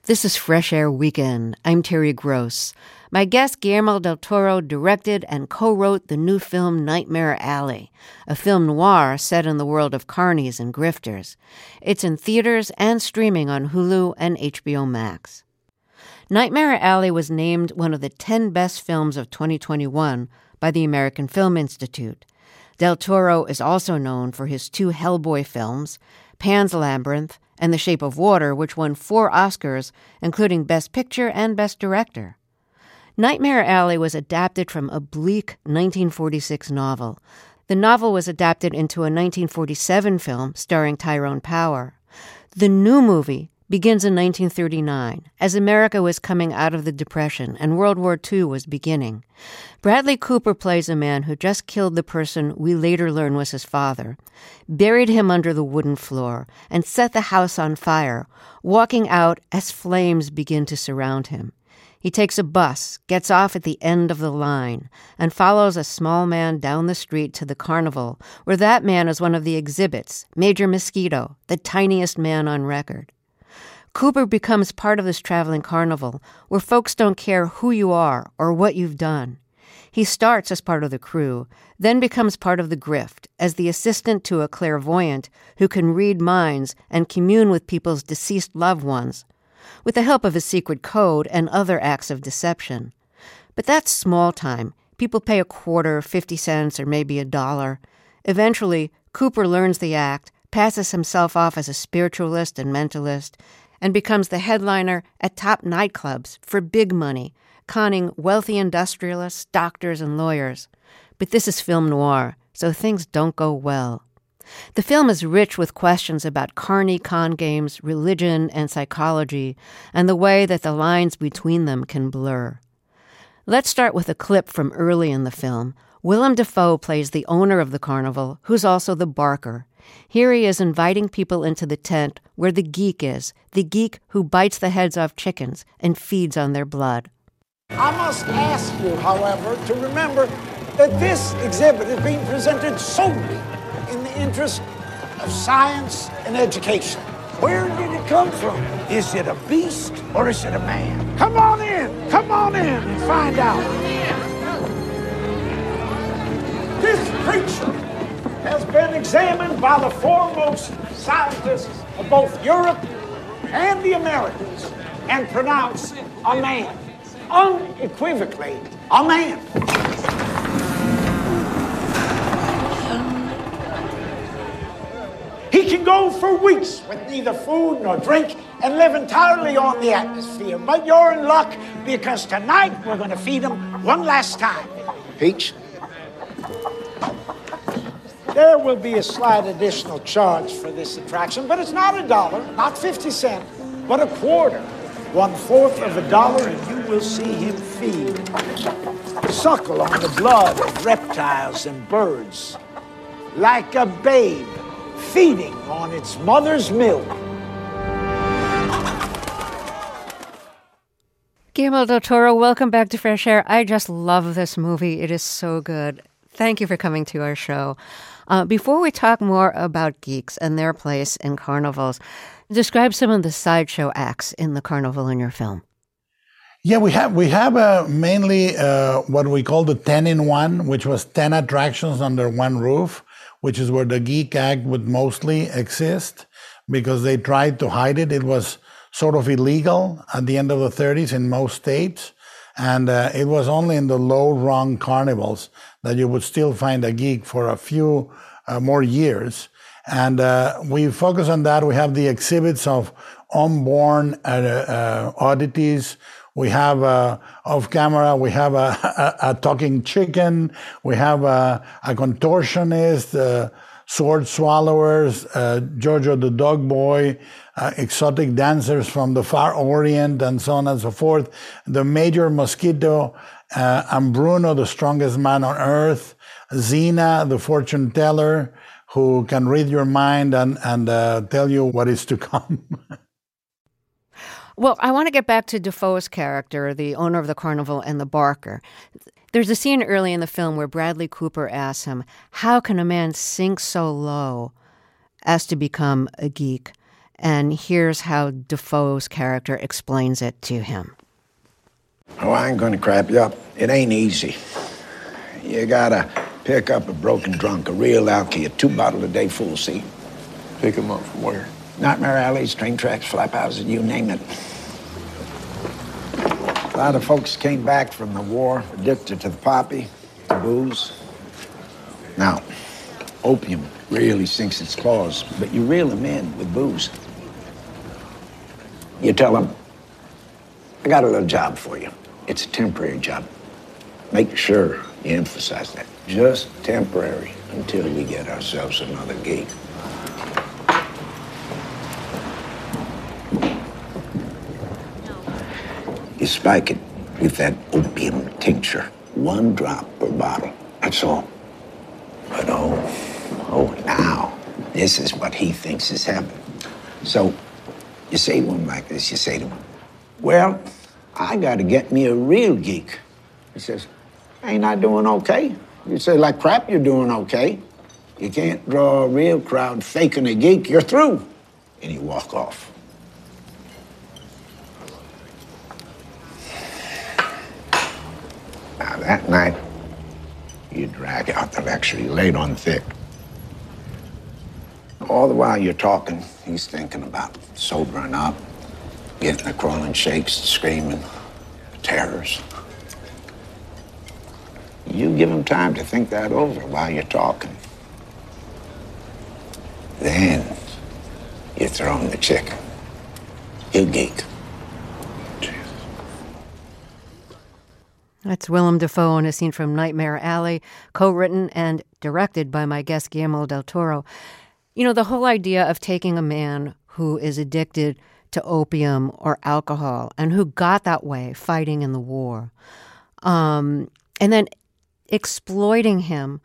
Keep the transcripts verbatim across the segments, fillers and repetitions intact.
This is Fresh Air Weekend. I'm Terry Gross. My guest Guillermo del Toro directed and co-wrote the new film Nightmare Alley, a film noir set in the world of carnies and grifters. It's in theaters and streaming on Hulu and H B O Max. Nightmare Alley was named one of the ten best films of twenty twenty-one by the American Film Institute. Del Toro is also known for his two Hellboy films, Pan's Labyrinth and The Shape of Water, which won four Oscars, including Best Picture and Best Director. Nightmare Alley was adapted from a bleak nineteen forty-six novel. The novel was adapted into a nineteen forty-seven film starring Tyrone Power. The new movie begins in nineteen thirty-nine, as America was coming out of the Depression and World War Two was beginning. Bradley Cooper plays a man who just killed the person we later learn was his father, buried him under the wooden floor, and set the house on fire, walking out as flames begin to surround him. He takes a bus, gets off at the end of the line, and follows a small man down the street to the carnival, where that man is one of the exhibits, Major Mosquito, the tiniest man on record. Cooper becomes part of this traveling carnival, where folks don't care who you are or what you've done. He starts as part of the crew, then becomes part of the grift, as the assistant to a clairvoyant who can read minds and commune with people's deceased loved ones, with the help of a secret code and other acts of deception. But that's small time. People pay a quarter, fifty cents, or maybe a dollar. Eventually, Cooper learns the act, passes himself off as a spiritualist and mentalist, and becomes the headliner at top nightclubs for big money, conning wealthy industrialists, doctors, and lawyers. But this is film noir, so things don't go well. The film is rich with questions about carny con games, religion, and psychology, and the way that the lines between them can blur. Let's start with a clip from early in the film. Willem Dafoe plays the owner of the carnival, who's also the barker. Here he is inviting people into the tent where the geek is, the geek who bites the heads off chickens and feeds on their blood. I must ask you, however, to remember that this exhibit is being presented solely in the interest of science and education. Where did it come from? Is it a beast or is it a man? Come on in, come on in and find out. This creature has been examined by the foremost scientists of both Europe and the Americas and pronounced a man. Unequivocally, a man. He can go for weeks with neither food nor drink and live entirely on the atmosphere. But you're in luck because tonight we're going to feed him one last time. Peach? There will be a slight additional charge for this attraction, but it's not a dollar, not fifty cents, but a quarter. One-fourth of a dollar, and you will see him feed. Suckle on the blood of reptiles and birds. Like a babe feeding on its mother's milk. Guillermo del Toro, welcome back to Fresh Air. I just love this movie. It is so good. Thank you for coming to our show. Uh, before we talk more about geeks and their place in carnivals, describe some of the sideshow acts in the carnival in your film. Yeah, we have we have uh, mainly uh, what we call the ten in one, which was ten attractions under one roof, which is where the geek act would mostly exist because they tried to hide it. It was sort of illegal at the end of the thirties in most states. And uh, it was only in the low-rung carnivals that you would still find a geek for a few uh, more years. And uh, we focus on that. We have the exhibits of unborn uh, uh, oddities. We have uh, off camera, we have a, a, a talking chicken. We have a, a contortionist, uh, sword swallowers, uh, Jojo the dog boy, uh, exotic dancers from the far orient, and so on and so forth. The Major Mosquito, uh, and Bruno, the strongest man on earth. Xena, the fortune teller, who can read your mind and, and uh, tell you what is to come. Well, I want to get back to Dafoe's character, the owner of the carnival and the barker. There's a scene early in the film where Bradley Cooper asks him, how can a man sink so low as to become a geek? And here's how Dafoe's character explains it to him. Oh, I ain't gonna crap you up. It ain't easy. You gotta pick up a broken drunk, a real alky, a two-bottle-a-day fool, see? Pick him up from where? Nightmare alleys, train tracks, flap houses, you name it. A lot of folks came back from the war addicted to the poppy, to booze. Now, opium really sinks its claws, but you reel them in with booze. You tell them, I got a little job for you. It's a temporary job. Make sure you emphasize that. Just temporary until we get ourselves another gig. You spike it with that opium tincture. One drop per bottle. That's all. But oh, oh, now, this is what he thinks is heaven. So, you say to him like this, you say to him, well, I gotta get me a real geek. He says, ain't I doing okay? You say, like crap, you're doing okay. You can't draw a real crowd faking a geek, you're through. And you walk off. Now, that night, you drag out the lecture, you lay it on thick. All the while you're talking, he's thinking about sobering up, getting the crawling shakes, screaming, terrors. You give him time to think that over while you're talking. Then you throw him the chicken. He'll geek. That's Willem Dafoe in a scene from Nightmare Alley, co-written and directed by my guest Guillermo del Toro. You know, the whole idea of taking a man who is addicted to opium or alcohol and who got that way fighting in the war, um, and then exploiting him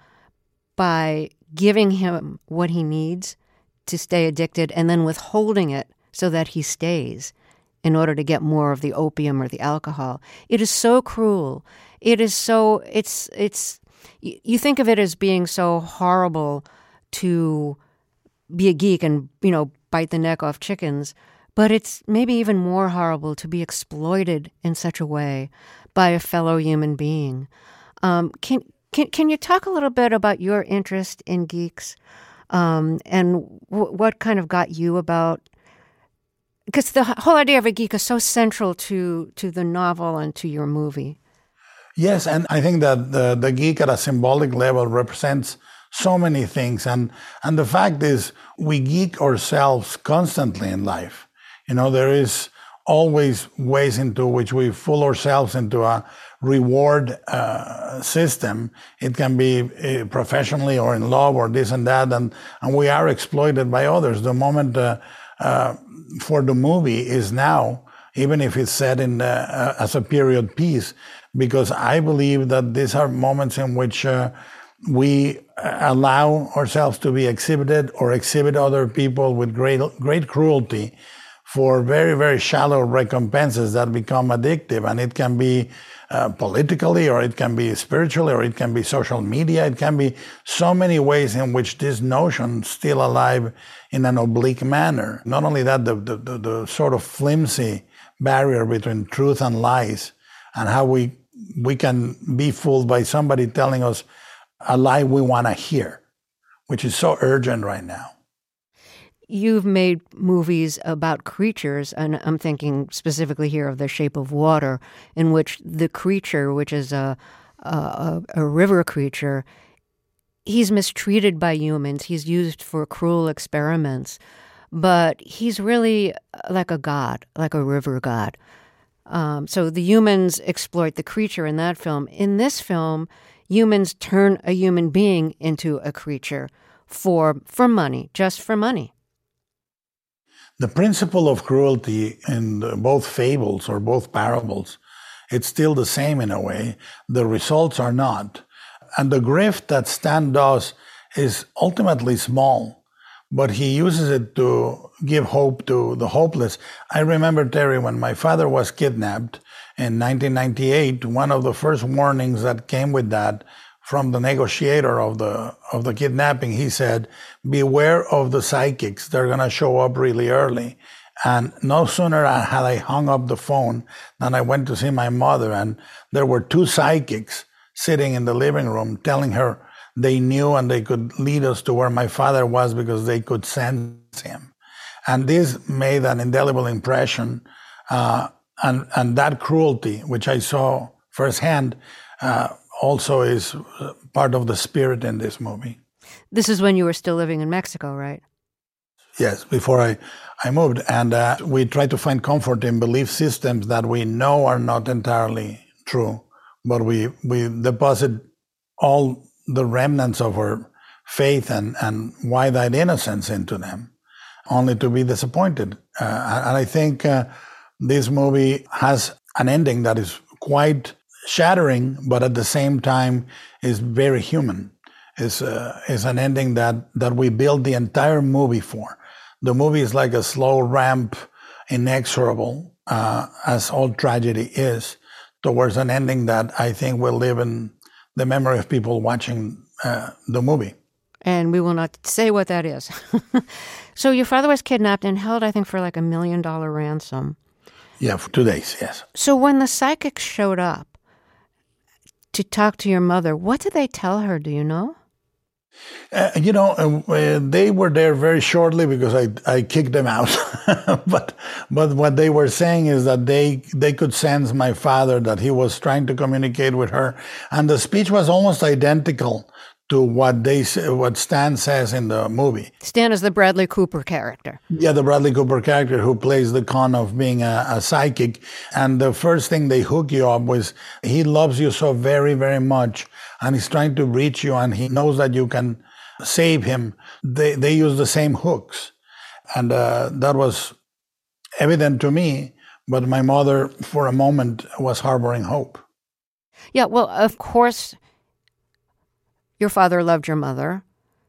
by giving him what he needs to stay addicted and then withholding it so that he stays in order to get more of the opium or the alcohol. It is so cruel. It is so, it's, it's, you think of it as being so horrible to be a geek and, you know, bite the neck off chickens, but it's maybe even more horrible to be exploited in such a way by a fellow human being. Um, can, can, can you talk a little bit about your interest in geeks um, and w- what kind of got you about, because the whole idea of a geek is so central to to the novel and to your movie. Yes, and I think that the, the geek at a symbolic level represents so many things. And, and the fact is, we geek ourselves constantly in life. You know, there is always ways into which we fool ourselves into a reward uh, system. It can be uh, professionally or in love or this and that, and, and we are exploited by others. The moment uh, uh, for the movie is now, even if it's set in uh, as a period piece, because I believe that these are moments in which uh, we allow ourselves to be exhibited or exhibit other people with great great cruelty for very, very shallow recompenses that become addictive. And it can be uh, politically, or it can be spiritually, or it can be social media. It can be so many ways in which this notion is still alive in an oblique manner. Not only that, the, the, the, the sort of flimsy barrier between truth and lies, and how we we can be fooled by somebody telling us a lie we want to hear, which is so urgent right now. You've made movies about creatures, and I'm thinking specifically here of The Shape of Water, in which the creature, which is a a, a river creature, he's mistreated by humans. He's used for cruel experiments, but he's really like a god, like a river god. Um, so the humans exploit the creature in that film. In this film, humans turn a human being into a creature for for money, just for money. The principle of cruelty in both fables or both parables, it's still the same in a way. The results are not. And the grift that Stan does is ultimately small, but he uses it to give hope to the hopeless. I remember, Terry, when my father was kidnapped in nineteen ninety-eight, one of the first warnings that came with that from the negotiator of the of the kidnapping. He said, beware of the psychics. They're going to show up really early. And no sooner had I hung up the phone than I went to see my mother, and there were two psychics sitting in the living room telling her they knew and they could lead us to where my father was because they could sense him. And this made an indelible impression. Uh, and, and that cruelty, which I saw firsthand, uh, also is part of the spirit in this movie. This is when you were still living in Mexico, right? Yes, before I, I moved. And uh, we try to find comfort in belief systems that we know are not entirely true, but we, we deposit all the remnants of our faith and, and wide-eyed innocence into them, only to be disappointed. Uh, and I think uh, this movie has an ending that is quite shattering, but at the same time is very human. It's, uh, it's an ending that, that we build the entire movie for. The movie is like a slow ramp, inexorable, uh, as all tragedy is, towards an ending that I think will live in the memory of people watching uh, the movie. And we will not say what that is. So your father was kidnapped and held, I think, for like a million dollar ransom. Yeah, for two days, yes. So when the psychics showed up to talk to your mother, what did they tell her, do you know? Uh, you know, uh, they were there very shortly because I, I kicked them out. but but what they were saying is that they they could sense my father, that he was trying to communicate with her. And the speech was almost identical to what they what Stan says in the movie. Stan is the Bradley Cooper character. Yeah, the Bradley Cooper character who plays the con of being a, a psychic. And the first thing they hook you up with, he loves you so very, very much, and he's trying to reach you, and he knows that you can save him. They they use the same hooks. And uh, that was evident to me, but my mother, for a moment, was harboring hope. Yeah, well, of course, your father loved your mother,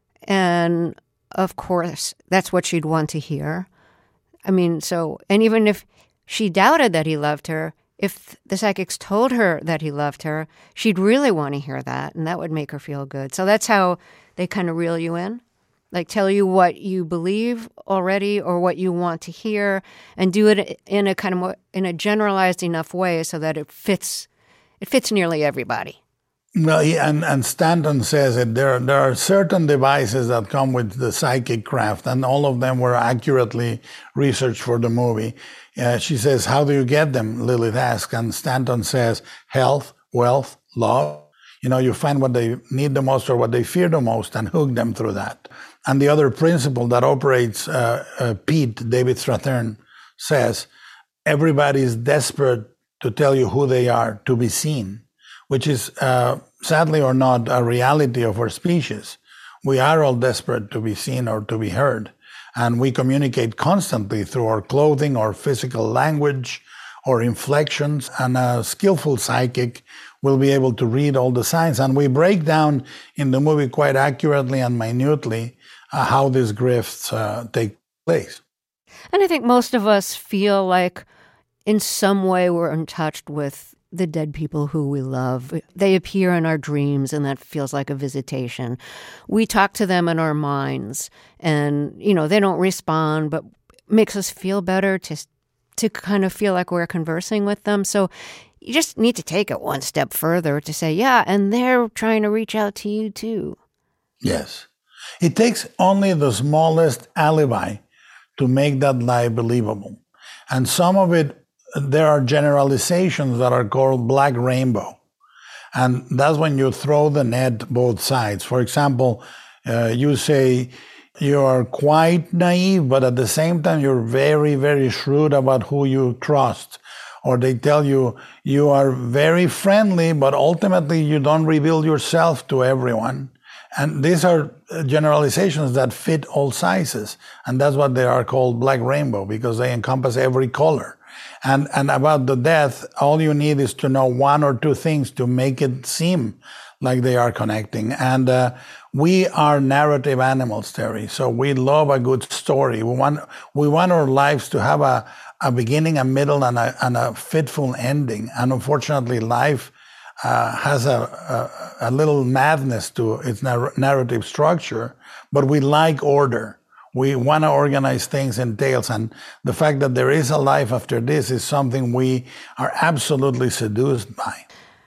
and of course, that's what she'd want to hear. I mean, so, and even if she doubted that he loved her, if the psychics told her that he loved her, she'd really want to hear that, and that would make her feel good. So that's how they kind of reel you in, like tell you what you believe already or what you want to hear, and do it in a kind of more, in a generalized enough way so that it fits, it fits nearly everybody. No, he, and, and Stanton says that there, there are certain devices that come with the psychic craft, and all of them were accurately researched for the movie. Uh, she says, how do you get them, Lilith asks, and Stanton says, health, wealth, love. You know, you find what they need the most or what they fear the most and hook them through that. And the other principle that operates, uh, uh, Pete, David Strathairn, says, everybody is desperate to tell you who they are, to be seen, which is, uh, sadly or not, a reality of our species. We are all desperate to be seen or to be heard. And we communicate constantly through our clothing or physical language or inflections. And a skillful psychic will be able to read all the signs. And we break down in the movie quite accurately and minutely uh, how these grifts uh, take place. And I think most of us feel like in some way we're in touch with the dead people who we love. They appear in our dreams, and that feels like a visitation. We talk to them in our minds, and, you know, they don't respond, but makes us feel better to to kind of feel like we're conversing with them. So you just need to take it one step further to say, yeah, and they're trying to reach out to you too. Yes. It takes only the smallest alibi to make that lie believable. And some of it, there are generalizations that are called black rainbow. And that's when you throw the net both sides. For example, uh, you say you are quite naive, but at the same time, you're very, very shrewd about who you trust. Or they tell you you are very friendly, but ultimately you don't reveal yourself to everyone. And these are generalizations that fit all sizes. And that's what they are called black rainbow, because they encompass every color. And and about the death, all you need is to know one or two things to make it seem like they are connecting. And uh, we are narrative animals, Terry. So we love a good story. We want we want our lives to have a, a beginning, a middle, and a, and a fitful ending. And unfortunately, life uh, has a, a, a little madness to its nar- narrative structure, but we like order. We want to organize things in tales, and the fact that there is a life after this is something we are absolutely seduced by.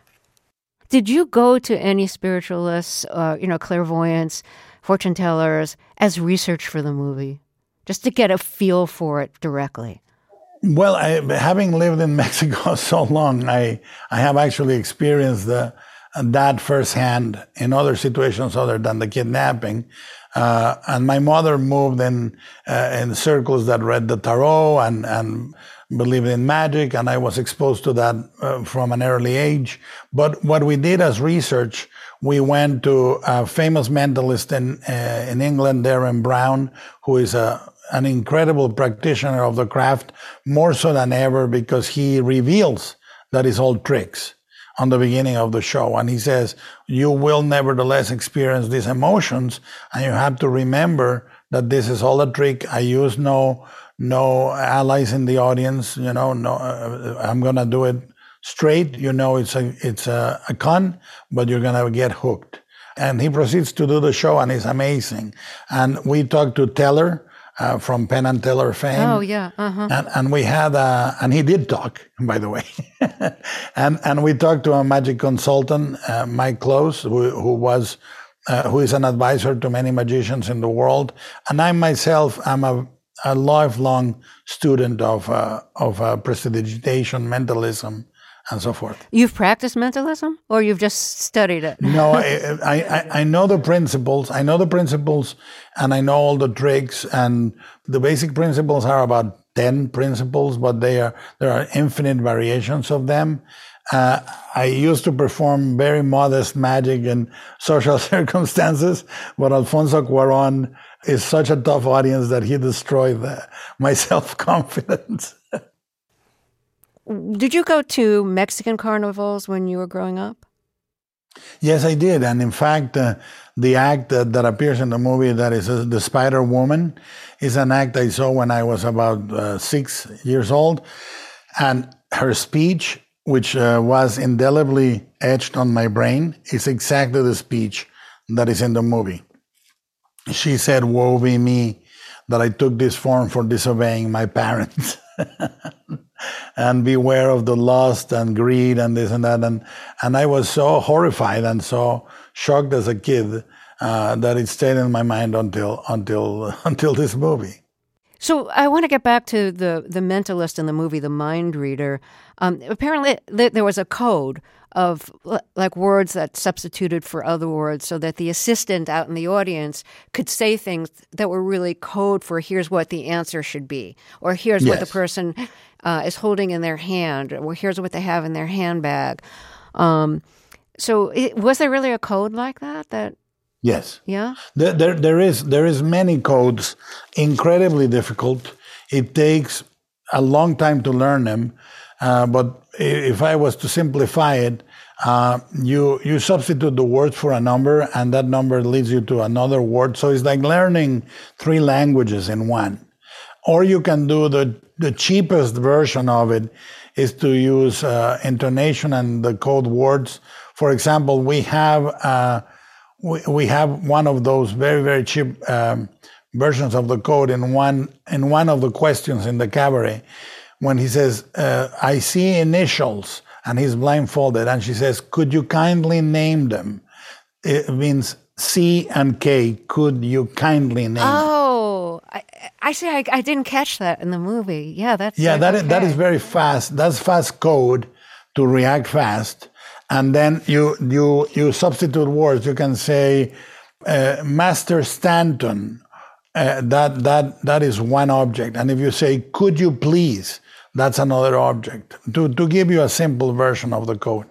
Did you go to any spiritualists, uh, you know, clairvoyants, fortune tellers as research for the movie, just to get a feel for it directly? Well, I, having lived in Mexico so long, I I have actually experienced the, that firsthand in other situations other than the kidnapping. Uh, and my mother moved in uh, in circles that read the tarot and, and believed in magic, and I was exposed to that uh, from an early age. But what we did as research, we went to a famous mentalist in uh, in England, Darren Brown, who is a an incredible practitioner of the craft, more so than ever, because he reveals that it's all tricks on the beginning of the show. And he says, you will nevertheless experience these emotions, and you have to remember that this is all a trick. I use no no allies in the audience, you know, no, uh, I'm going to do it straight. You know, it's a, it's a, a con, but you're going to get hooked. And he proceeds to do the show, and it's amazing. And we talked to Teller, Uh, from Penn and Teller fame. Oh, yeah. Uh-huh. And, and we had, a, and he did talk, by the way. and and we talked to a magic consultant, uh, Mike Close, who, who was, uh, who is an advisor to many magicians in the world. And I myself am a, a lifelong student of, uh, of uh, prestidigitation, mentalism, and so forth. You've practiced mentalism, or you've just studied it? No, I, I, I know the principles. I know the principles, and I know all the tricks. And the basic principles are about ten principles, but they are there are infinite variations of them. Uh, I used to perform very modest magic in social circumstances, but Alfonso Cuarón is such a tough audience that he destroyed the, my self-confidence. Did you go to Mexican carnivals when you were growing up? Yes, I did. And in fact, uh, the act that, that appears in the movie, that is uh, the Spider Woman, is an act I saw when I was about uh, six years old. And her speech, which uh, was indelibly etched on my brain, is exactly the speech that is in the movie. She said, "Woe be me that I took this form for disobeying my parents." And beware of the lust and greed and this and that. And and I was so horrified and so shocked as a kid uh, that it stayed in my mind until until until this movie. So I want to get back to the, the mentalist in the movie, the mind reader. Um, apparently th- there was a code of l- like words that substituted for other words so that the assistant out in the audience could say things that were really code for here's what the answer should be, or here's Yes. what the person uh, is holding in their hand, or here's what they have in their handbag. Um, so it, was there really a code like that? That Yes. yeah? There, there, there is there is many codes, incredibly difficult. It takes a long time to learn them. Uh, but if I was to simplify it, uh, you you substitute the word for a number, and that number leads you to another word. So it's like learning three languages in one. Or you can do the, the cheapest version of it is to use uh, intonation and the code words. For example, we have uh, we, we have one of those very, very cheap um, versions of the code in one in one of the questions in the cabaret. When he says, uh, I see initials, and he's blindfolded, and she says, could you kindly name them? It means C and K. Could you kindly name Oh, I, I see. I, I didn't catch that in the movie. Yeah, that's Yeah, uh, that okay. is, that is very fast. That's fast code to react fast. And then you you you substitute words. You can say, uh, Master Stanton. Uh, that that that is one object. And if you say, could you please, that's another object. To to give you a simple version of the code.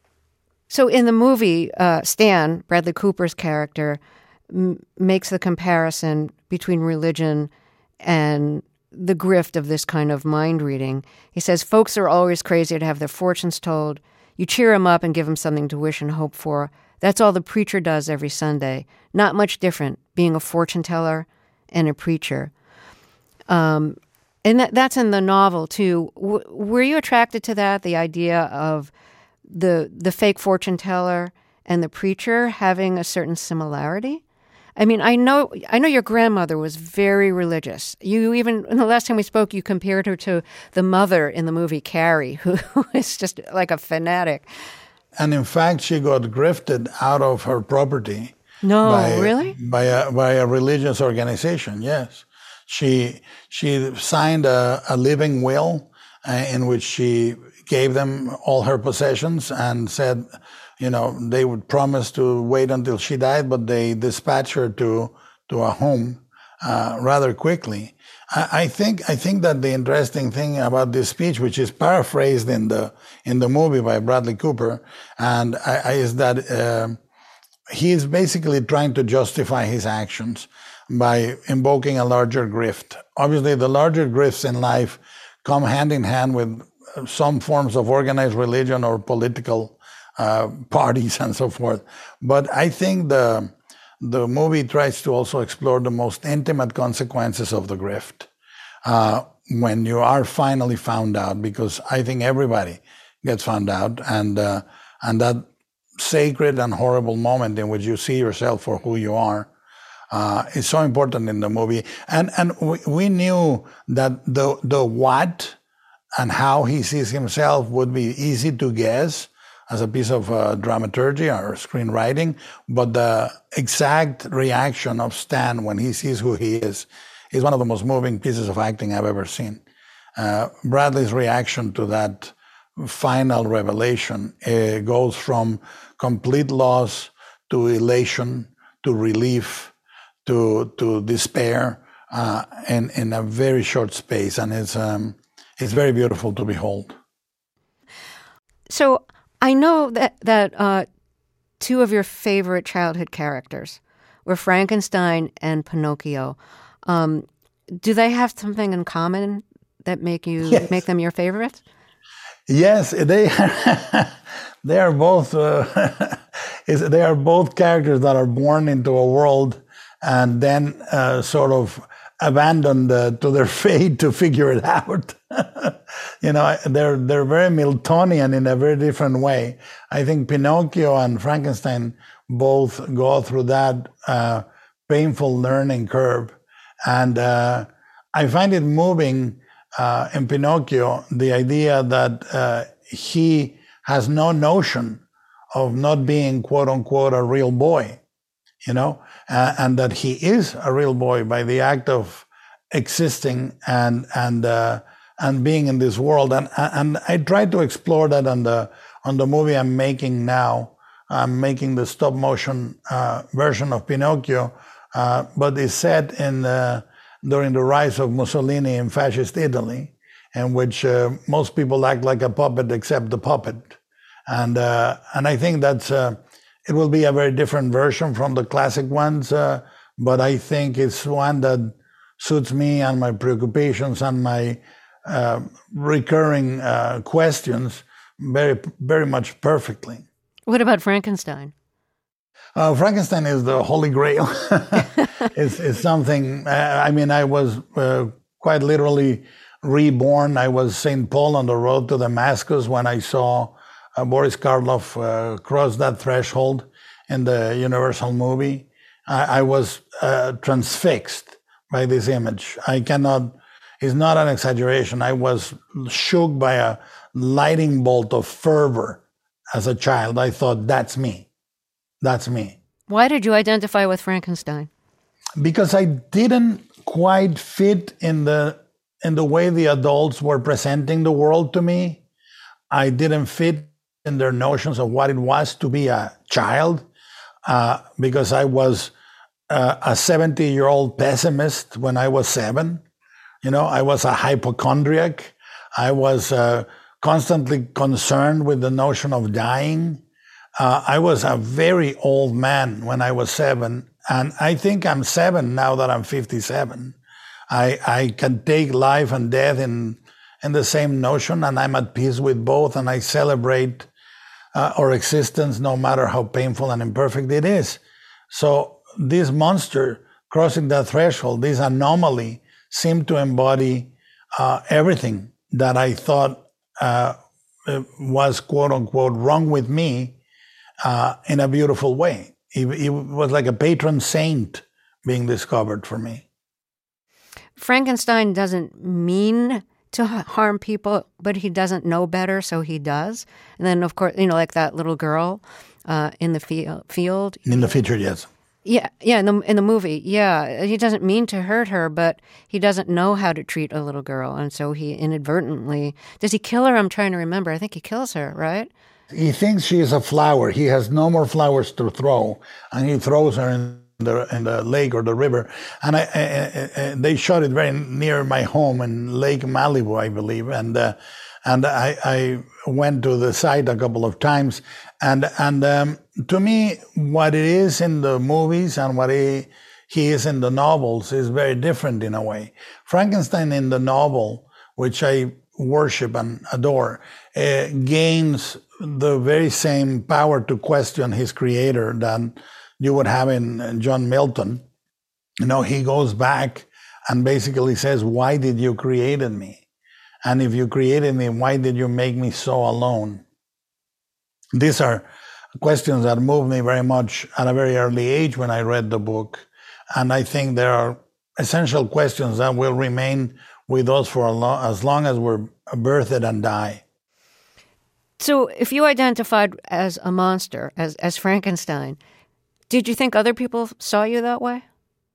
So in the movie, uh, Stan, Bradley Cooper's character, m- makes the comparison between religion and the grift of this kind of mind reading. He says, folks are always crazy to have their fortunes told. You cheer them up and give them something to wish and hope for. That's all the preacher does every Sunday. Not much different, being a fortune teller and a preacher. Um, and that, that's in the novel, too. W- were you attracted to that, the idea of the the fake fortune teller and the preacher having a certain similarity? I mean, I know I know your grandmother was very religious. You even, in the last time we spoke, you compared her to the mother in the movie Carrie, who is just like a fanatic. And in fact, she got grifted out of her property. No, by, really? By a, by a religious organization, yes. She she signed a, a living will uh, in which she gave them all her possessions and said, you know, they would promise to wait until she died, but they dispatched her to to a home uh, rather quickly. I, I think I think that the interesting thing about this speech, which is paraphrased in the in the movie by Bradley Cooper, and I, I, is that uh, he is basically trying to justify his actions by invoking a larger grift. Obviously, the larger grifts in life come hand in hand with some forms of organized religion or political Uh, parties and so forth. But I think the the movie tries to also explore the most intimate consequences of the grift uh, when you are finally found out, because I think everybody gets found out, and uh, and that sacred and horrible moment in which you see yourself for who you are uh, is so important in the movie. And and we, we knew that the the what and how he sees himself would be easy to guess as a piece of uh, dramaturgy or screenwriting, but the exact reaction of Stan when he sees who he is is one of the most moving pieces of acting I've ever seen. Uh, Bradley's reaction to that final revelation uh, goes from complete loss to elation to relief to to despair uh, in in a very short space, and it's um, it's very beautiful to behold. So I know that that uh, two of your favorite childhood characters were Frankenstein and Pinocchio. Um, do they have something in common that make you yes. make them your favorites? Yes, they are, they are both uh, they are both characters that are born into a world and then uh, sort of abandoned uh, to their fate to figure it out. You know, they're they're very Miltonian in a very different way. I think Pinocchio and Frankenstein both go through that uh, painful learning curve, and uh, I find it moving uh, in Pinocchio, the idea that uh, he has no notion of not being quote unquote a real boy, you know, uh, and that he is a real boy by the act of existing and and uh, and being in this world. And and I try to explore that on the on the movie I'm making now. I'm making the stop motion uh, version of Pinocchio, uh, but it's set in uh, during the rise of Mussolini in fascist Italy, in which uh, most people act like a puppet except the puppet. And uh, and I think that's uh, it will be a very different version from the classic ones, uh, but I think it's one that suits me and my preoccupations and my uh, recurring uh, questions very, very much perfectly. What about Frankenstein? Uh, Frankenstein is the holy grail. it's, it's something, uh, I mean, I was uh, quite literally reborn. I was Saint Paul on the road to Damascus when I saw uh, Boris Karloff uh, cross that threshold in the Universal movie. I, I was uh, transfixed by this image. I cannot, it's not an exaggeration. I was shook by a lightning bolt of fervor as a child. I thought, that's me. That's me. Why did you identify with Frankenstein? Because I didn't quite fit in the in the way the adults were presenting the world to me. I didn't fit in their notions of what it was to be a child, uh, because I was uh, a seventy-year-old pessimist when I was seven. You know, I was a hypochondriac. I was uh, constantly concerned with the notion of dying. Uh, I was a very old man when I was seven, and I think I'm seven now that I'm fifty-seven. I, I can take life and death in, in the same notion, and I'm at peace with both, and I celebrate uh, our existence no matter how painful and imperfect it is. So this monster crossing that threshold, this anomaly, seemed to embody uh, everything that I thought uh, was, quote unquote, wrong with me uh, in a beautiful way. He, he was like a patron saint being discovered for me. Frankenstein doesn't mean to harm people, but he doesn't know better, so he does. And then, of course, you know, like that little girl uh, in the field. field. In the feature, yes. Yeah, yeah, in the in the movie, yeah. He doesn't mean to hurt her, but he doesn't know how to treat a little girl, and so he inadvertently... Does he kill her? I'm trying to remember. I think he kills her, right? He thinks she is a flower. He has no more flowers to throw, and he throws her in the in the lake or the river. And I, I, I, they shot it very near my home in Lake Malibu, I believe. And uh, and I, I went to the site a couple of times. And and um, to me, what it is in the movies and what he he is in the novels is very different in a way. Frankenstein in the novel, which I worship and adore, uh, gains the very same power to question his creator that you would have in John Milton. You know, he goes back and basically says, why did you create me? And if you created me, why did you make me so alone? These are questions that moved me very much at a very early age when I read the book. And I think there are essential questions that will remain with us for a lo- as long as we're birthed and die. So if you identified as a monster, as, as Frankenstein, did you think other people saw you that way?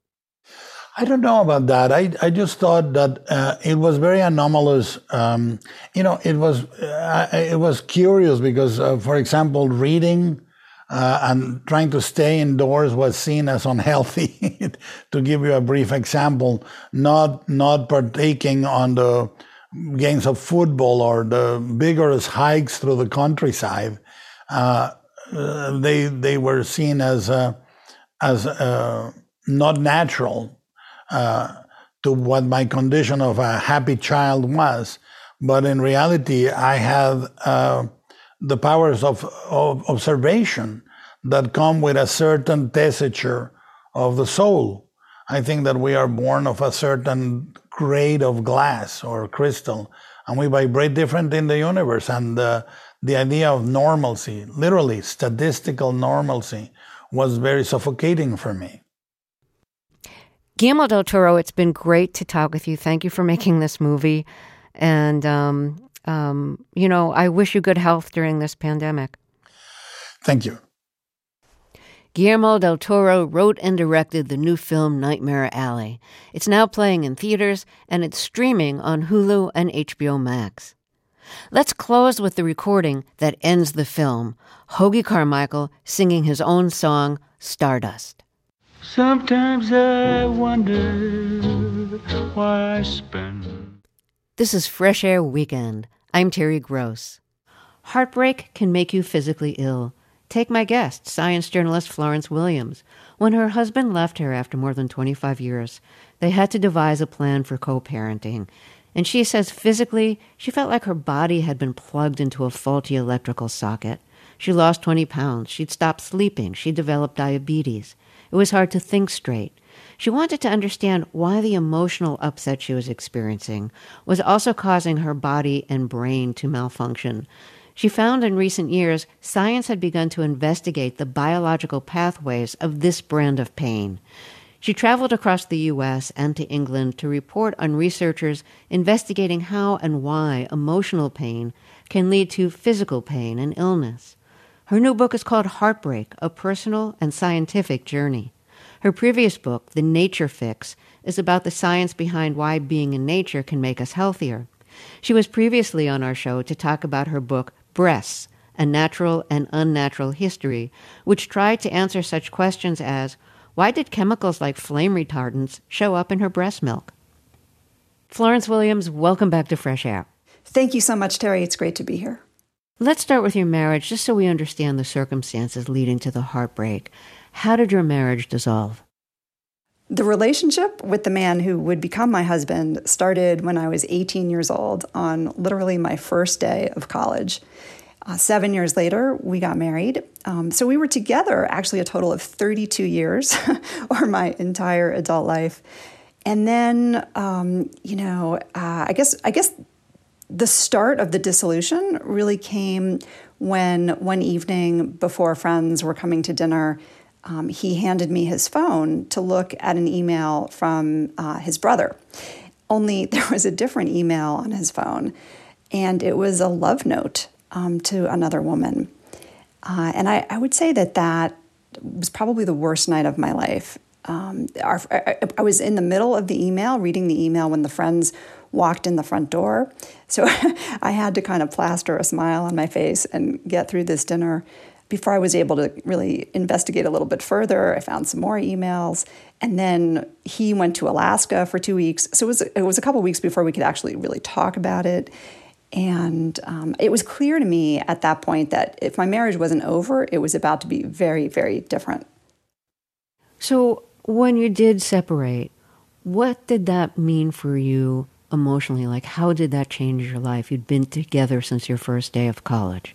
I don't know about that. I, I just thought that uh, it was very anomalous. Um, you know, it was uh, it was curious because, uh, for example, reading uh, and trying to stay indoors was seen as unhealthy. To give you a brief example, not not partaking on the games of football or the vigorous hikes through the countryside, uh, uh, they they were seen as uh, as uh, not natural. Uh, to what my condition of a happy child was. But in reality, I had uh, the powers of, of observation that come with a certain tessiture of the soul. I think that we are born of a certain grade of glass or crystal, and we vibrate different in the universe. And uh, the idea of normalcy, literally statistical normalcy, was very suffocating for me. Guillermo del Toro, it's been great to talk with you. Thank you for making this movie. And, um, um, you know, I wish you good health during this pandemic. Thank you. Guillermo del Toro wrote and directed the new film Nightmare Alley. It's now playing in theaters, and it's streaming on Hulu and H B O Max. Let's close with the recording that ends the film, Hoagy Carmichael singing his own song, Stardust. Sometimes I wonder why I spend. This is Fresh Air Weekend. I'm Terry Gross. Heartbreak can make you physically ill. Take my guest, science journalist Florence Williams. When her husband left her after more than twenty-five years, they had to devise a plan for co-parenting. And she says physically, she felt like her body had been plugged into a faulty electrical socket. She lost twenty pounds. She'd stopped sleeping. She developed diabetes. It was hard to think straight. She wanted to understand why the emotional upset she was experiencing was also causing her body and brain to malfunction. She found in recent years science had begun to investigate the biological pathways of this brand of pain. She traveled across the U S and to England to report on researchers investigating how and why emotional pain can lead to physical pain and illness. Her new book is called Heartbreak, A Personal and Scientific Journey. Her previous book, The Nature Fix, is about the science behind why being in nature can make us healthier. She was previously on our show to talk about her book, Breasts, A Natural and Unnatural History, which tried to answer such questions as, why did chemicals like flame retardants show up in her breast milk? Florence Williams, welcome back to Fresh Air. Thank you so much, Terry. It's great to be here. Let's start with your marriage, just so we understand the circumstances leading to the heartbreak. How did your marriage dissolve? The relationship with the man who would become my husband started when I was eighteen years old on literally my first day of college. Uh, seven years later, we got married. Um, so we were together actually a total of thirty-two years, or my entire adult life. And then, um, you know, uh, I guess I guess The start of the dissolution really came when one evening before friends were coming to dinner, um, he handed me his phone to look at an email from uh, his brother. Only there was a different email on his phone, and it was a love note um, to another woman. Uh, and I, I would say that that was probably the worst night of my life. Um, our, I, I was in the middle of the email, reading the email when the friends walked in the front door. So I had to kind of plaster a smile on my face and get through this dinner. Before I was able to really investigate a little bit further, I found some more emails. And then he went to Alaska for two weeks. So it was, it was a couple weeks before we could actually really talk about it. And um, it was clear to me at that point that if my marriage wasn't over, it was about to be very, very different. So when you did separate, what did that mean for you emotionally? Like, how did that change your life? You'd been together since your first day of college.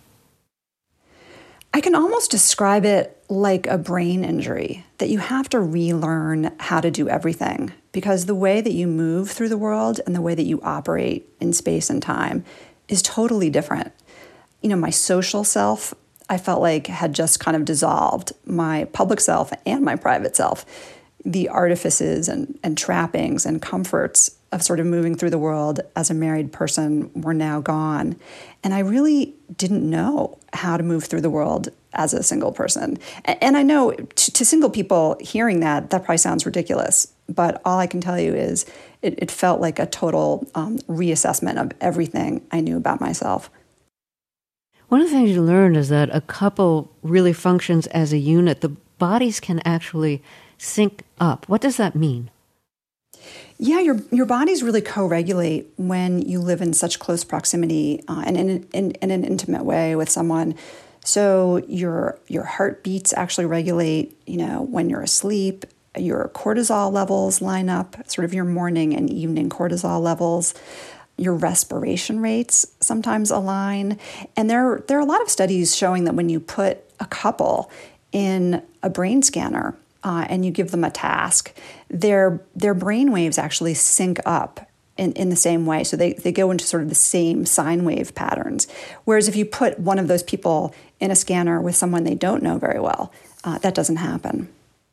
I can almost describe it like a brain injury, that you have to relearn how to do everything, because the way that you move through the world and the way that you operate in space and time is totally different. You know, my social self, I felt like had just kind of dissolved. My public self and my private self, the artifices and, and trappings and comforts of sort of moving through the world as a married person were now gone. And I really didn't know how to move through the world as a single person. And, and I know to, to single people hearing that, that probably sounds ridiculous. But all I can tell you is it, it felt like a total um, reassessment of everything I knew about myself. One of the things you learned is that a couple really functions as a unit. The bodies can actually sync up. What does that mean? Yeah, your your bodies really co-regulate when you live in such close proximity uh, and in, in, in an intimate way with someone. So your your heartbeats actually regulate, you know, when you're asleep. Your cortisol levels line up, sort of your morning and evening cortisol levels. Your respiration rates sometimes align. And there, there are a lot of studies showing that when you put a couple in a brain scanner, Uh, and you give them a task, their their brain waves actually sync up in, in the same way. So they, they go into sort of the same sine wave patterns. Whereas if you put one of those people in a scanner with someone they don't know very well, uh, that doesn't happen.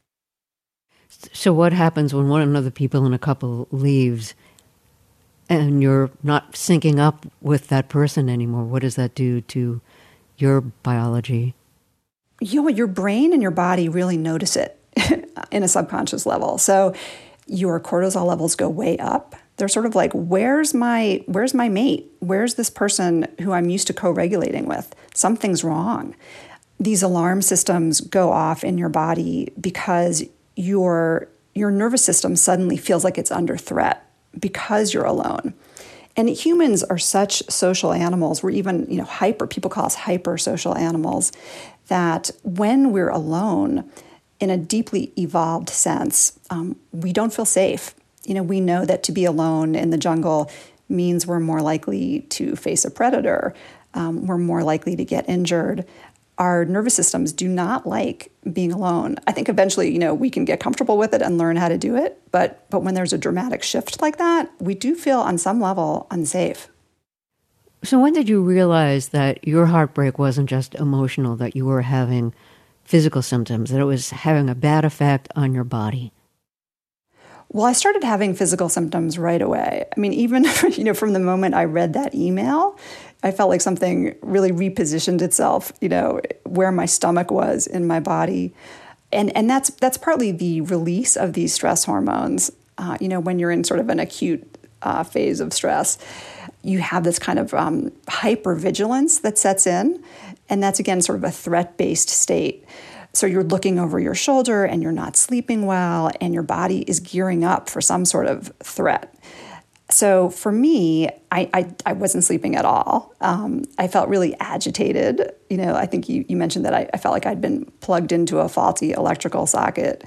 So what happens when one of the people in a couple leaves and you're not syncing up with that person anymore? What does that do to your biology? You know, your brain and your body really notice it in a subconscious level. So your cortisol levels go way up. They're sort of like, where's my where's my mate? Where's this person who I'm used to co-regulating with? Something's wrong. These alarm systems go off in your body because your your nervous system suddenly feels like it's under threat because you're alone. And humans are such social animals. We're even, you know, hyper, people call us hyper social animals, that when we're alone, in a deeply evolved sense, um, we don't feel safe. You know, we know that to be alone in the jungle means we're more likely to face a predator. Um, we're more likely to get injured. Our nervous systems do not like being alone. I think eventually, you know, we can get comfortable with it and learn how to do it. But but when there's a dramatic shift like that, we do feel on some level unsafe. So when did you realize that your heartbreak wasn't just emotional, that you were having physical symptoms, that it was having a bad effect on your body? Well, I started having physical symptoms right away. I mean, even, you know, from the moment I read that email, I felt like something really repositioned itself, you know, where my stomach was in my body. And and that's that's partly the release of these stress hormones. Uh, you know, when you're in sort of an acute uh, phase of stress, you have this kind of um, hypervigilance that sets in. And that's, again, sort of a threat-based state. So you're looking over your shoulder and you're not sleeping well and your body is gearing up for some sort of threat. So for me, I, I, I wasn't sleeping at all. Um, I felt really agitated. You know, I think you, you mentioned that I, I felt like I'd been plugged into a faulty electrical socket.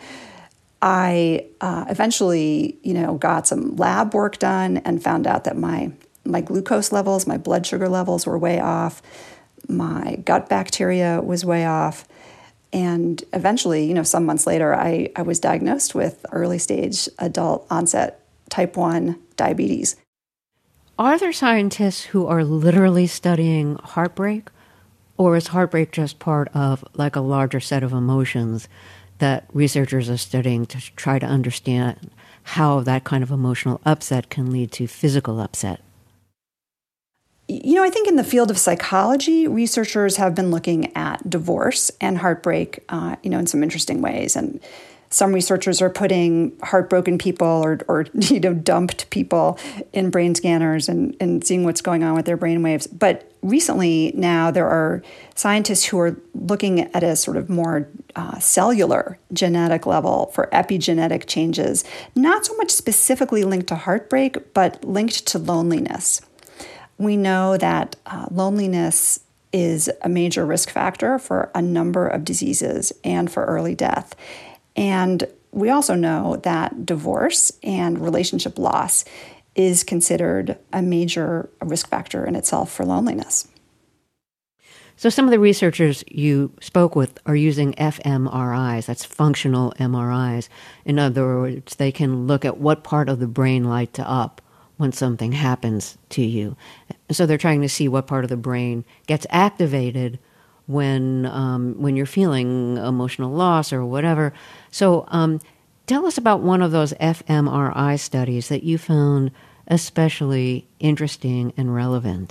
I uh, eventually, you know, got some lab work done and found out that my my glucose levels, my blood sugar levels were way off. My gut bacteria was way off. And eventually, you know, some months later, I, I was diagnosed with early stage adult onset type one diabetes. Are there scientists who are literally studying heartbreak? Or is heartbreak just part of like a larger set of emotions that researchers are studying to try to understand how that kind of emotional upset can lead to physical upset? You know, I think in the field of psychology, researchers have been looking at divorce and heartbreak, uh, you know, in some interesting ways. And some researchers are putting heartbroken people or, or you know, dumped people in brain scanners and, and seeing what's going on with their brain waves. But recently now there are scientists who are looking at a sort of more uh, cellular genetic level for epigenetic changes, not so much specifically linked to heartbreak, but linked to loneliness. We know that uh, loneliness is a major risk factor for a number of diseases and for early death. And we also know that divorce and relationship loss is considered a major risk factor in itself for loneliness. So some of the researchers you spoke with are using fMRIs, that's functional M R Is. In other words, they can look at what part of the brain lights up when something happens to you. So they're trying to see what part of the brain gets activated when um, when you're feeling emotional loss or whatever. So um, tell us about one of those fMRI studies that you found especially interesting and relevant.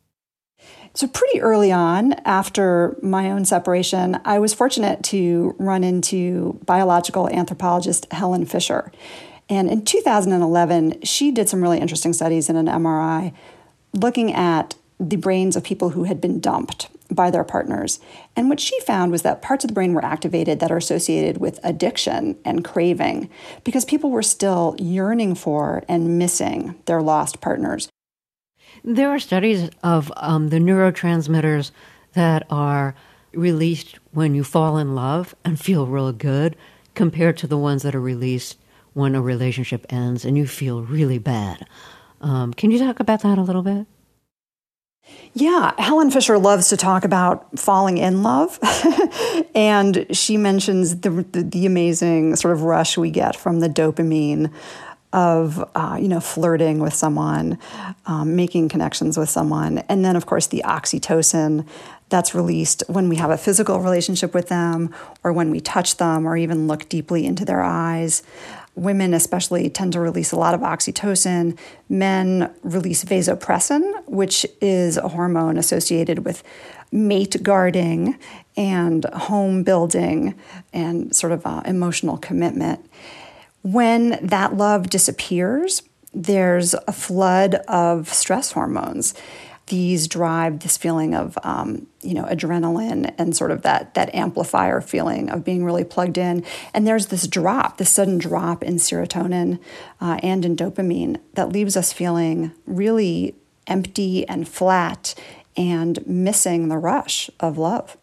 So pretty early on, after my own separation, I was fortunate to run into biological anthropologist Helen Fisher. And in two thousand eleven, she did some really interesting studies in an M R I looking at the brains of people who had been dumped by their partners. And what she found was that parts of the brain were activated that are associated with addiction and craving because people were still yearning for and missing their lost partners. There are studies of um, the neurotransmitters that are released when you fall in love and feel real good compared to the ones that are released when a relationship ends and you feel really bad. Um, can you talk about that a little bit? Yeah, Helen Fisher loves to talk about falling in love, and she mentions the, the the amazing sort of rush we get from the dopamine of uh, you know flirting with someone, um, making connections with someone, and then of course the oxytocin that's released when we have a physical relationship with them, or when we touch them, or even look deeply into their eyes. Women especially tend to release a lot of oxytocin. Men release vasopressin, which is a hormone associated with mate guarding and home building and sort of uh, emotional commitment. When that love disappears, there's a flood of stress hormones. These drive this feeling of, um, you know, adrenaline and sort of that that amplifier feeling of being really plugged in. And there's this drop, this sudden drop in serotonin uh, and in dopamine that leaves us feeling really empty and flat and missing the rush of love.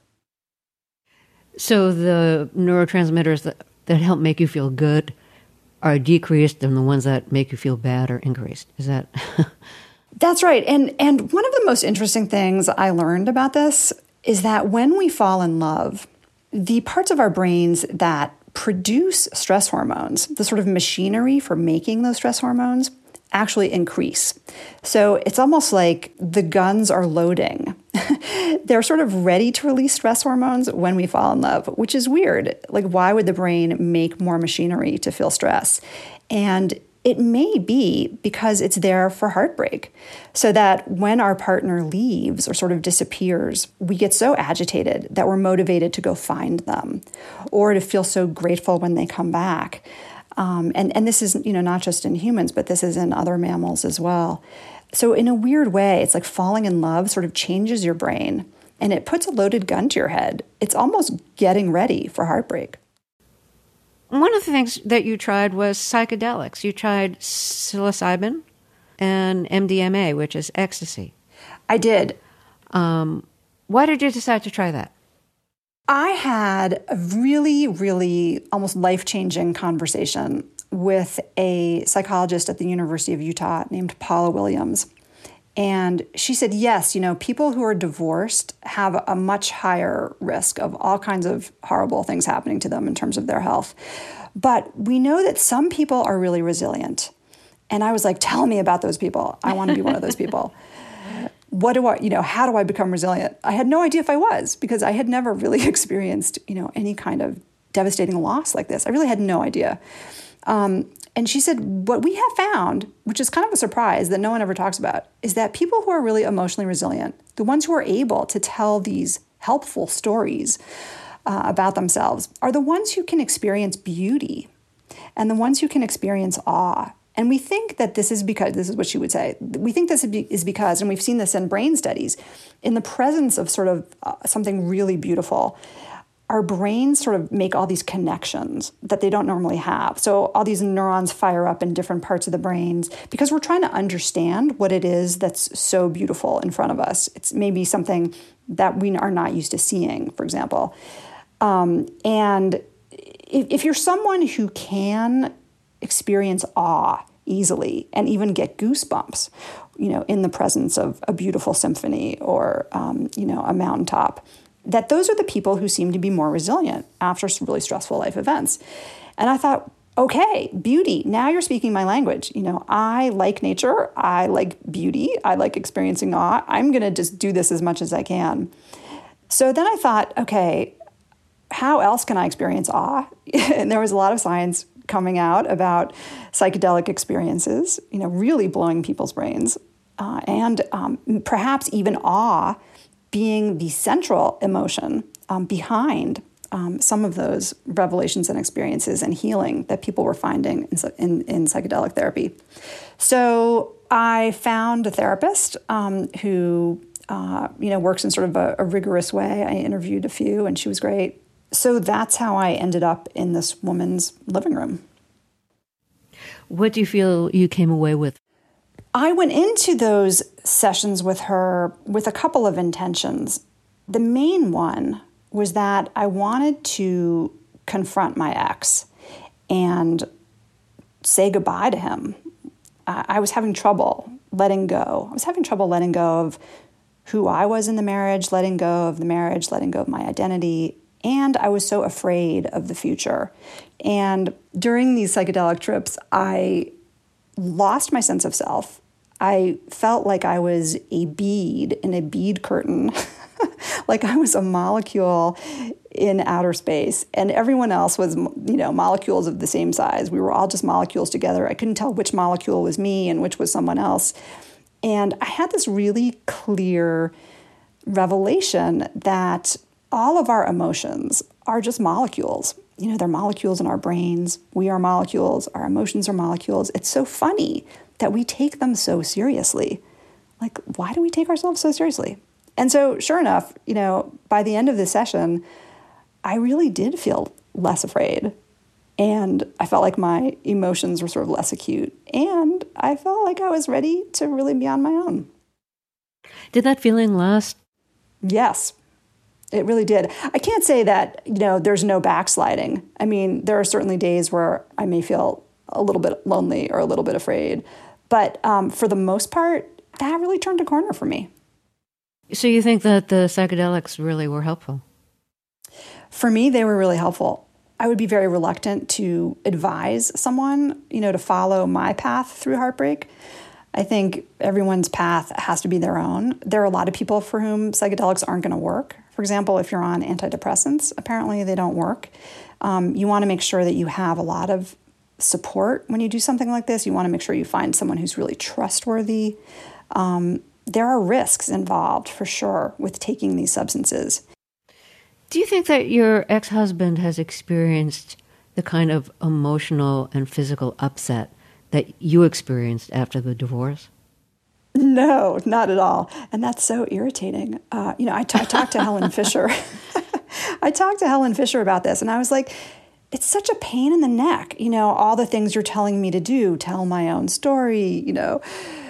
So the neurotransmitters that, that help make you feel good are decreased and the ones that make you feel bad are increased. Is that... That's right. And and one of the most interesting things I learned about this is that when we fall in love, the parts of our brains that produce stress hormones, the sort of machinery for making those stress hormones, actually increase. So it's almost like the guns are loading. They're sort of ready to release stress hormones when we fall in love, which is weird. Like, why would the brain make more machinery to feel stress? And it may be because it's there for heartbreak, so that when our partner leaves or sort of disappears, we get so agitated that we're motivated to go find them or to feel so grateful when they come back. Um, and, and this is, you know, not just in humans, but this is in other mammals as well. So in a weird way, it's like falling in love sort of changes your brain and it puts a loaded gun to your head. It's almost getting ready for heartbreak. One of the things that you tried was psychedelics. You tried psilocybin and M D M A, which is ecstasy. I did. Um, why did you decide to try that? I had a really, really almost life-changing conversation with a psychologist at the University of Utah named Paula Williams. And she said, yes, you know, people who are divorced have a much higher risk of all kinds of horrible things happening to them in terms of their health. But we know that some people are really resilient. And I was like, tell me about those people. I want to be one of those people. What do I, you know, how do I become resilient? I had no idea if I was, because I had never really experienced, you know, any kind of devastating loss like this. I really had no idea. Um, and she said, what we have found, which is kind of a surprise that no one ever talks about, is that people who are really emotionally resilient, the ones who are able to tell these helpful stories uh, about themselves, are the ones who can experience beauty and the ones who can experience awe. And we think that this is because, this is what she would say, we think this is because, and we've seen this in brain studies, in the presence of sort of uh, something really beautiful, our brains sort of make all these connections that they don't normally have. So all these neurons fire up in different parts of the brains because we're trying to understand what it is that's so beautiful in front of us. It's maybe something that we are not used to seeing, for example. Um, and if, if you're someone who can experience awe easily and even get goosebumps, you know, in the presence of a beautiful symphony or, um, you know, a mountaintop, that those are the people who seem to be more resilient after really stressful life events. And I thought, okay, beauty, now you're speaking my language. You know, I like nature. I like beauty. I like experiencing awe. I'm going to just do this as much as I can. So then I thought, okay, how else can I experience awe? And there was a lot of science coming out about psychedelic experiences, you know, really blowing people's brains, uh, and um, perhaps even awe being the central emotion um, behind um, some of those revelations and experiences and healing that people were finding in, in, in psychedelic therapy. So I found a therapist um, who, uh, you know, works in sort of a, a rigorous way. I interviewed a few, and she was great. So that's how I ended up in this woman's living room. What do you feel you came away with? I went into those sessions with her with a couple of intentions. The main one was that I wanted to confront my ex and say goodbye to him. I was having trouble letting go. I was having trouble letting go of who I was in the marriage, letting go of the marriage, letting go of my identity. And I was so afraid of the future. And during these psychedelic trips, I lost my sense of self. I felt like I was a bead in a bead curtain, like I was a molecule in outer space, and everyone else was, you know, molecules of the same size. We were all just molecules together. I couldn't tell which molecule was me and which was someone else. And I had this really clear revelation that all of our emotions are just molecules. You know, they're molecules in our brains. We are molecules. Our emotions are molecules. It's so funny that we take them so seriously. Like, why do we take ourselves so seriously? And so, sure enough, you know, by the end of the session, I really did feel less afraid. And I felt like my emotions were sort of less acute. And I felt like I was ready to really be on my own. Did that feeling last? Yes. It really did. I can't say that, you know, there's no backsliding. I mean, there are certainly days where I may feel a little bit lonely or a little bit afraid. But um, for the most part, that really turned a corner for me. So you think that the psychedelics really were helpful? For me, they were really helpful. I would be very reluctant to advise someone, you know, to follow my path through heartbreak. I think everyone's path has to be their own. There are a lot of people for whom psychedelics aren't going to work. For example, if you're on antidepressants, apparently they don't work. Um, you want to make sure that you have a lot of support when you do something like this. You want to make sure you find someone who's really trustworthy. Um, there are risks involved, for sure, with taking these substances. Do you think that your ex-husband has experienced the kind of emotional and physical upset that you experienced after the divorce? No, not at all. And that's so irritating. Uh, you know, I, t- I talked to Helen Fisher. I talked to Helen Fisher about this, and I was like, it's such a pain in the neck. You know, all the things you're telling me to do, tell my own story, you know.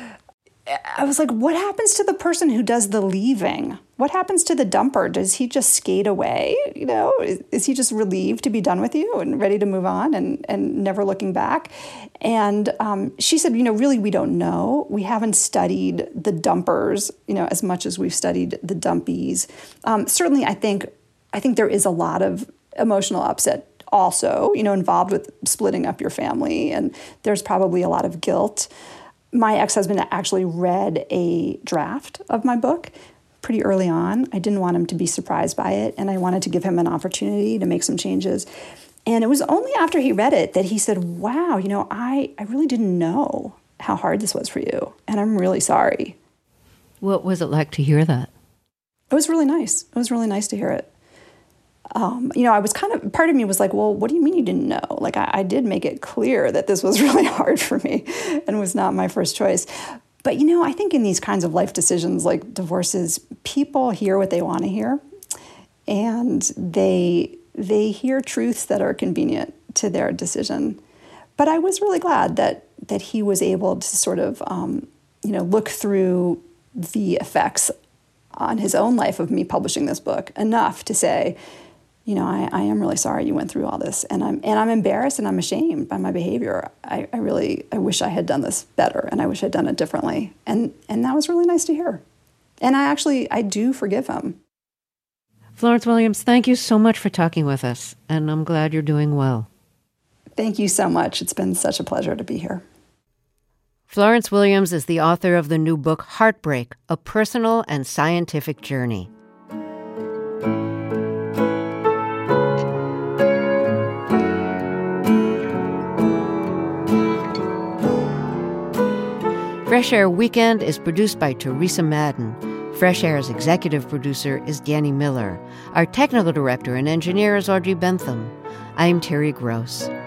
I was like, what happens to the person who does the leaving? What happens to the dumper? Does he just skate away? You know, is, is he just relieved to be done with you and ready to move on and, and never looking back? And um, she said, you know, really, we don't know. We haven't studied the dumpers, you know, as much as we've studied the dumpies. Um, certainly, I think, I think there is a lot of emotional upset also, you know, involved with splitting up your family, and there's probably a lot of guilt. My ex-husband actually read a draft of my book pretty early on. I didn't want him to be surprised by it, and I wanted to give him an opportunity to make some changes. And it was only after he read it that he said, wow, you know, I, I really didn't know how hard this was for you, and I'm really sorry. What was it like to hear that? It was really nice. It was really nice to hear it. Um, you know, I was kind of, part of me was like, well, what do you mean you didn't know? Like, I, I did make it clear that this was really hard for me and was not my first choice. But, you know, I think in these kinds of life decisions like divorces, people hear what they want to hear, and they they hear truths that are convenient to their decision. But I was really glad that that he was able to sort of, um, you know, look through the effects on his own life of me publishing this book enough to say, you know, I, I am really sorry you went through all this, and I'm and I'm embarrassed and I'm ashamed by my behavior. I, I really I wish I had done this better, and I wish I'd done it differently. And and that was really nice to hear. And I actually I do forgive him. Florence Williams, thank you so much for talking with us, and I'm glad you're doing well. Thank you so much. It's been such a pleasure to be here. Florence Williams is the author of the new book, Heartbreak, A Personal and Scientific Journey. Fresh Air Weekend is produced by Teresa Madden. Fresh Air's executive producer is Danny Miller. Our technical director and engineer is Audrey Bentham. I'm Terry Gross.